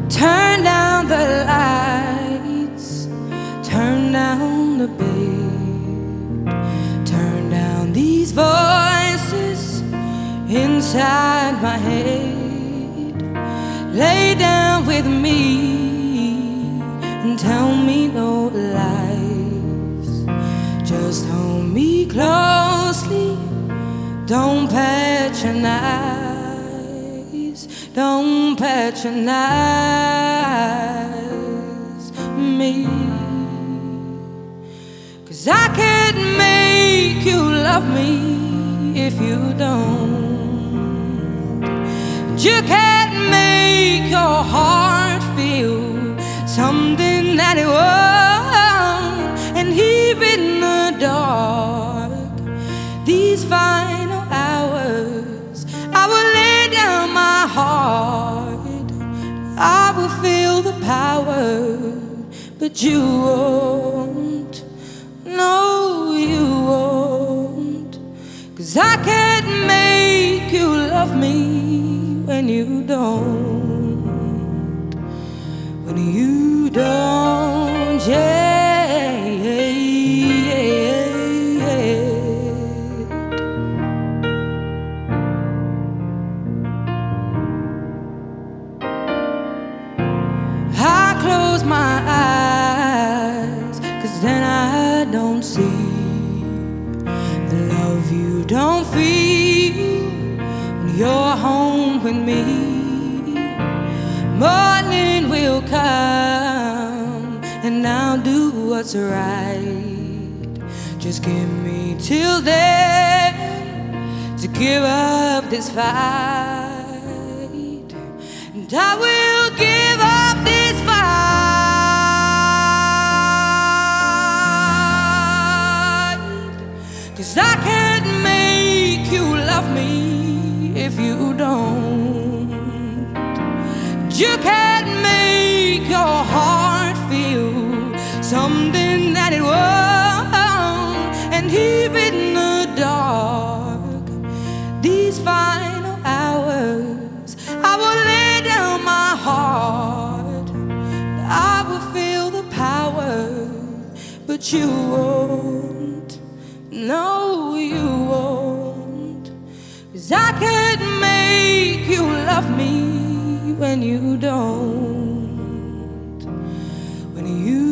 Turn down the lights, turn down the bed, turn down these voices inside my head. Lay down with me and tell me no lies. Just hold me closely, don't patronize, don't patronize me. 'Cause I can't make you love me if you don't. You can't make your heart feel something that it won't. And here in the dark, these final hours, I will lay down my heart. I will feel the power, but you won't. No, you won't. 'Cause I can't make you love me when you don't. When you don't, yeah. I close my eyes, 'cause then I don't see the love you don't feel when you're home with me. Morning will come and I'll do what's right. Just give me till then to give up this fight, and I will give up this fight. 'Cause I can't make you love me if you don't. You can't make your heart feel something that it won't. And here in the dark, these final hours, I will lay down my heart. I will feel the power, but you won't. No, you won't. 'Cause I can't make you love me when you don't. When you